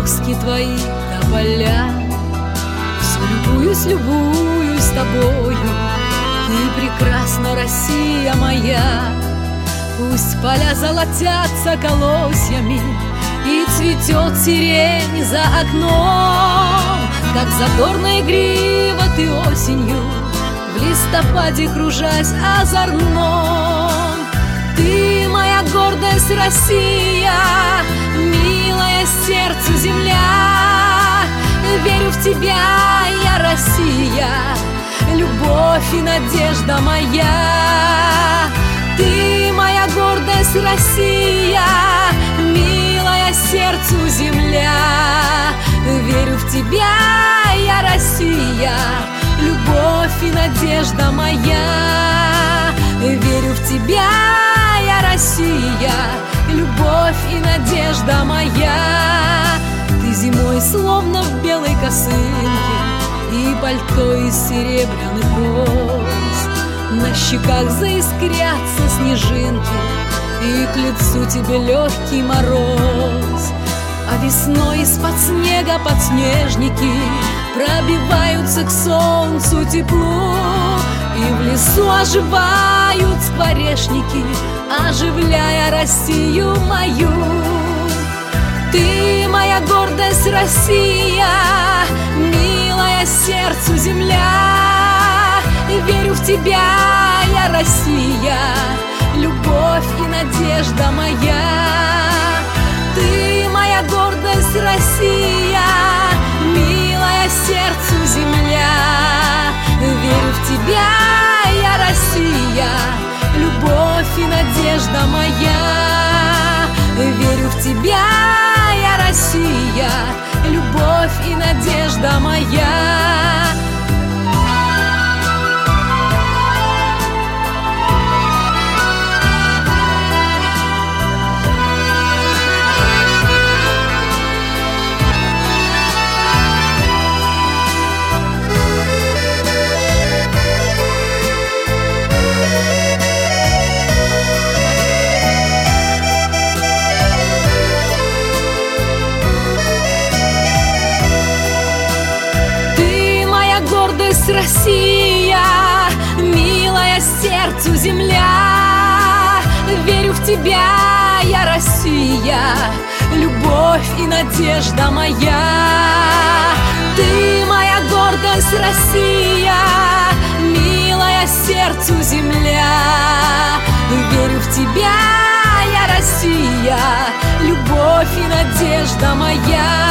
березки твои тополя. Все любуюсь тобою, ты прекрасна, Россия моя. Пусть поля золотятся колосьями и цветет сирень за окном, как задорная грива ты осенью, в листопаде кружась озорном. Ты моя гордость, Россия, милая сердцу земля. Верю в тебя, я Россия, любовь и надежда моя. Ты моя гордость, Россия, милая сердцу земля. Верю в тебя, я Россия, любовь и надежда моя. Верю в тебя, я Россия, любовь и надежда моя. Ты зимой словно в белой косынке и пальто из серебряных роз. На щеках заискрятся снежинки, и к лицу тебе легкий мороз. А весной из-под снега подснежники пробиваются к солнцу теплу, и в лесу оживают скворечники, оживляя Россию мою. Ты моя гордость, Россия, милая сердцу земля. Верю в тебя, я Россия, любовь и надежда моя. Ты моя гордость, Россия, милая сердцу земля. Верю в тебя, я Россия, любовь и надежда моя. Верю в тебя, я Россия, любовь и надежда моя. Россия, милая сердцу земля. Верю в тебя, я Россия, любовь и надежда моя. Ты моя гордость, Россия, милая сердцу земля. Верю в тебя, я Россия, любовь и надежда моя.